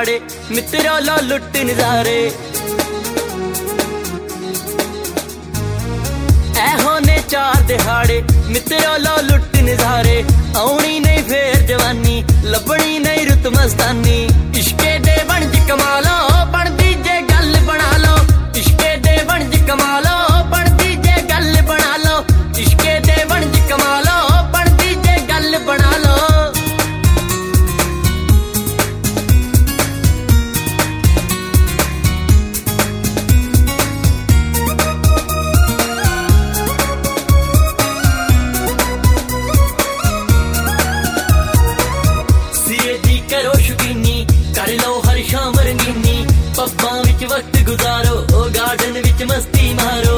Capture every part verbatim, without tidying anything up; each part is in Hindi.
दिहाड़े मित्रों लो लुट नजारे ऐ होने चार दिहाड़े मित्रों लो लुट नजारे आउनी नहीं फेर जवानी लबनी नहीं रुत मस्तानी इश्के दे बन जी कमालो बन दीजे गल बना लो इश्के दे बन जी कमालो बन दीजे गल बना लो इश्के दे बन जी कमालो बन दीजे गल बना लो करो शौकीनी कर लो हर शाम रंगीनी पब्बां विच वक्त गुजारो गार्डन विच मस्ती मारो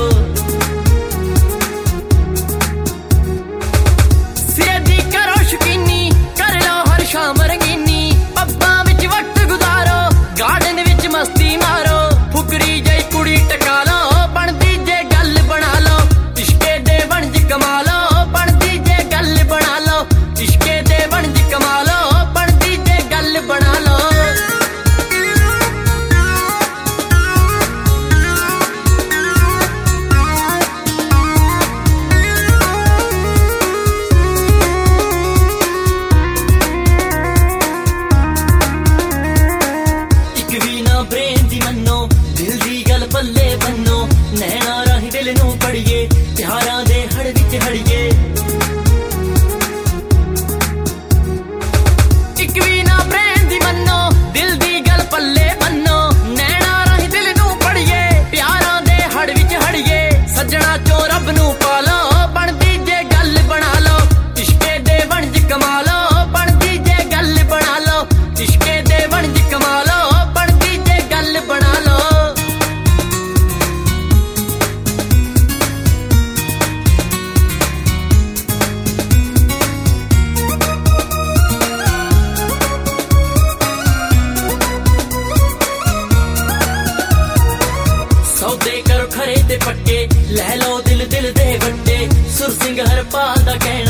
सिरदी करो शौकीनी कर लो हर शाम रंगीनी पब्बां विच वक्त गुजारो गार्डन विच मस्ती मारो फुकरी जई कुड़ी टका लो बन दीजे गल बना लो इश्के दे बन जी कमा लो बन दीजे गल बना लो इश्के दे बन जी कमा लो बना लो एक भी ना ब्रेन दी मन्नो दिल दी गल पल्ले बन्नो नैना राही दिल नू पड़िए प्यारां दे हड़ विच हड़िए एक भी ना ब्रेन दी मन्नो दिल दी गल पल्ले बन्नो नैना राही दिल नू पड़िए प्यारां दे हड़ विच हड़िए सज्जणा चो रब नू पालो बन दीजे गल बना लो इश्के दे बन जी कमा लो बन दीजे गल बना लो इश्के दे बन जी कमा लो बन दीजे गल बना लो सौदे करो खरे ते पक्के लै लो दिल दिल दे बट्टे सुर सिंह हर पाल दा कहना